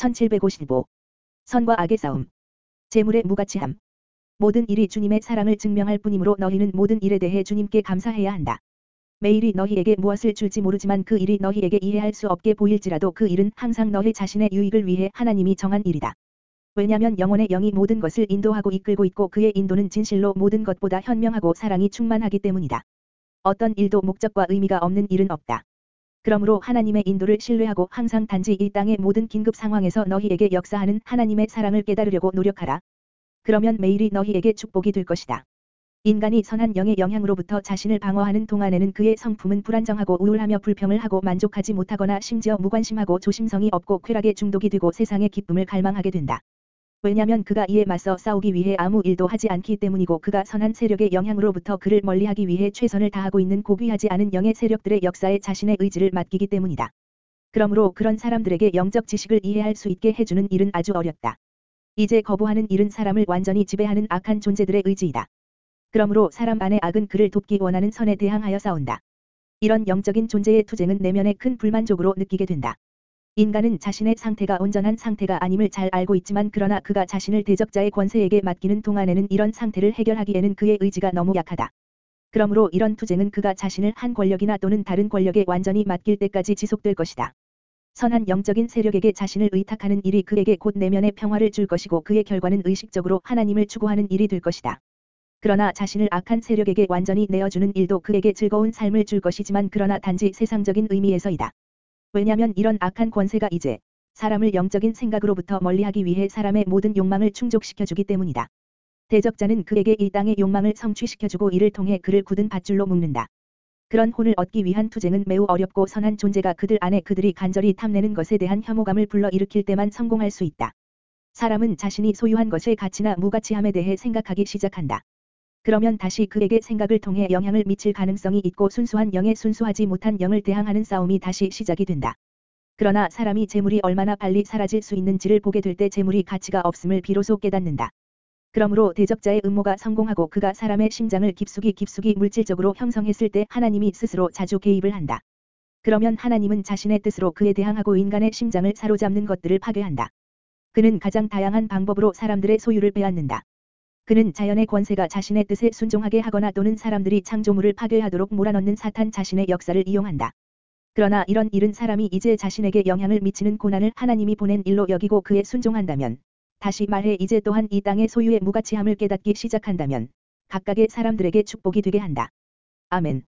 1755. 선과 악의 싸움. 재물의 무가치함. 모든 일이 주님의 사랑을 증명할 뿐이므로 너희는 모든 일에 대해 주님께 감사해야 한다. 매일이 너희에게 무엇을 줄지 모르지만 그 일이 너희에게 이해할 수 없게 보일지라도 그 일은 항상 너희 자신의 유익을 위해 하나님이 정한 일이다. 왜냐하면 영혼의 영이 모든 것을 인도하고 이끌고 있고 그의 인도는 진실로 모든 것보다 현명하고 사랑이 충만하기 때문이다. 어떤 일도 목적과 의미가 없는 일은 없다. 그러므로 하나님의 인도를 신뢰하고 항상 단지 이 땅의 모든 긴급 상황에서 너희에게 역사하는 하나님의 사랑을 깨달으려고 노력하라. 그러면 매일이 너희에게 축복이 될 것이다. 인간이 선한 영의 영향으로부터 자신을 방어하는 동안에는 그의 성품은 불안정하고 우울하며 불평을 하고 만족하지 못하거나 심지어 무관심하고 조심성이 없고 쾌락에 중독이 되고 세상의 기쁨을 갈망하게 된다. 왜냐하면 그가 이에 맞서 싸우기 위해 아무 일도 하지 않기 때문이고 그가 선한 세력의 영향으로부터 그를 멀리하기 위해 최선을 다하고 있는 고귀하지 않은 영의 세력들의 역사에 자신의 의지를 맡기기 때문이다. 그러므로 그런 사람들에게 영적 지식을 이해할 수 있게 해주는 일은 아주 어렵다. 이제 거부하는 일은 사람을 완전히 지배하는 악한 존재들의 의지이다. 그러므로 사람 안의 악은 그를 돕기 원하는 선에 대항하여 싸운다. 이런 영적인 존재의 투쟁은 내면의 큰 불만족으로 느끼게 된다. 인간은 자신의 상태가 온전한 상태가 아님을 잘 알고 있지만 그러나 그가 자신을 대적자의 권세에게 맡기는 동안에는 이런 상태를 해결하기에는 그의 의지가 너무 약하다. 그러므로 이런 투쟁은 그가 자신을 한 권력이나 또는 다른 권력에 완전히 맡길 때까지 지속될 것이다. 선한 영적인 세력에게 자신을 의탁하는 일이 그에게 곧 내면의 평화를 줄 것이고 그의 결과는 의식적으로 하나님을 추구하는 일이 될 것이다. 그러나 자신을 악한 세력에게 완전히 내어주는 일도 그에게 즐거운 삶을 줄 것이지만 그러나 단지 세상적인 의미에서이다. 왜냐하면 이런 악한 권세가 이제 사람을 영적인 생각으로부터 멀리하기 위해 사람의 모든 욕망을 충족시켜주기 때문이다. 대적자는 그에게 이 땅의 욕망을 성취시켜주고 이를 통해 그를 굳은 밧줄로 묶는다. 그런 혼을 얻기 위한 투쟁은 매우 어렵고 선한 존재가 그들 안에 그들이 간절히 탐내는 것에 대한 혐오감을 불러일으킬 때만 성공할 수 있다. 사람은 자신이 소유한 것의 가치나 무가치함에 대해 생각하기 시작한다. 그러면 다시 그에게 생각을 통해 영향을 미칠 가능성이 있고 순수한 영에 순수하지 못한 영을 대항하는 싸움이 다시 시작이 된다. 그러나 사람이 재물이 얼마나 빨리 사라질 수 있는지를 보게 될 때 재물이 가치가 없음을 비로소 깨닫는다. 그러므로 대적자의 음모가 성공하고 그가 사람의 심장을 깊숙이 물질적으로 형성했을 때 하나님이 스스로 자주 개입을 한다. 그러면 하나님은 자신의 뜻으로 그에 대항하고 인간의 심장을 사로잡는 것들을 파괴한다. 그는 가장 다양한 방법으로 사람들의 소유를 빼앗는다. 그는 자연의 권세가 자신의 뜻에 순종하게 하거나 또는 사람들이 창조물을 파괴하도록 몰아넣는 사탄 자신의 역사를 이용한다. 그러나 이런 일은 사람이 이제 자신에게 영향을 미치는 고난을 하나님이 보낸 일로 여기고 그에 순종한다면, 다시 말해 이제 또한 이 땅의 소유의 무가치함을 깨닫기 시작한다면, 각각의 사람들에게 축복이 되게 한다. 아멘.